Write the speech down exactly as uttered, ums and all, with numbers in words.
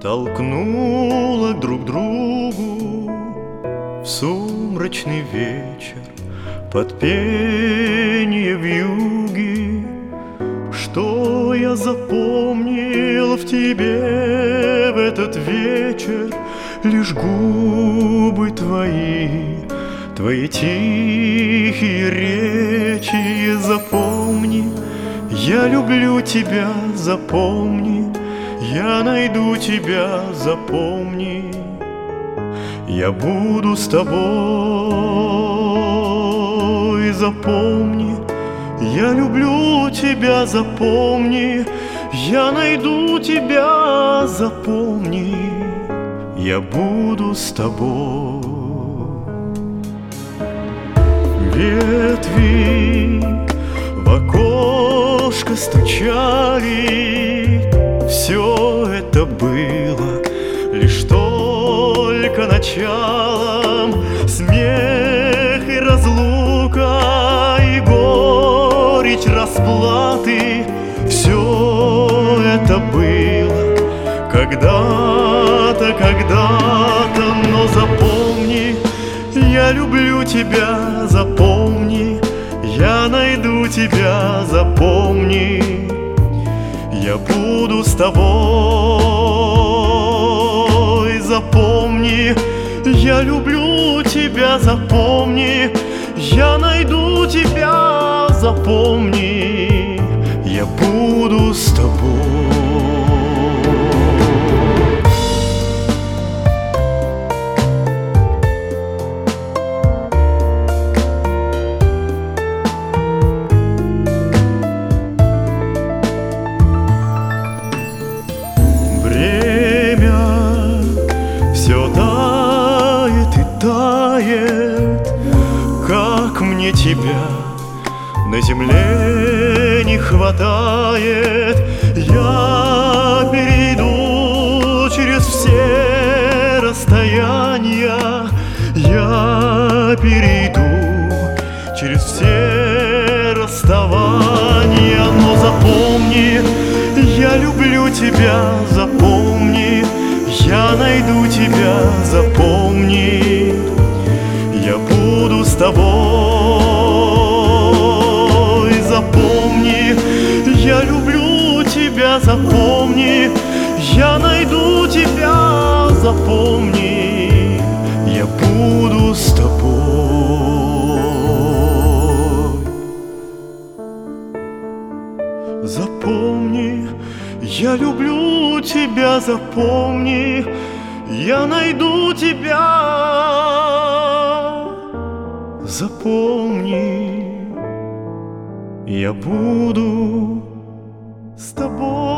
толкнула друг к другу в сумрачный вечер под пение вьюги. Что я запомнил в тебе в этот вечер? Лишь губы твои, твои тихие речи. Запомни, я люблю тебя, запомни, я найду тебя, запомни, я буду с тобой, запомни, я люблю тебя, запомни, я найду тебя, запомни, я буду с тобой. Ветви в окошко стучали, все это было лишь только началом. Смех и разлука, и горечь расплаты, все это было когда-то, когда-то. Но запомни, я люблю тебя, запомни, я найду тебя, запомни, я буду с тобой, запомни, я люблю тебя, запомни, я найду тебя, запомни, я буду с тобой. Все тает и тает, как мне тебя на земле не хватает. Я перейду через все расстояния, я перейду через все расставания. Но запомни, я люблю тебя, запомни, я найду тебя, запомни, я буду с тобой, запомни, я люблю тебя, запомни, я найду тебя, запомни, я буду с тобой. Запомни, я люблю тебя, запомни, я найду тебя, запомни, я буду с тобой.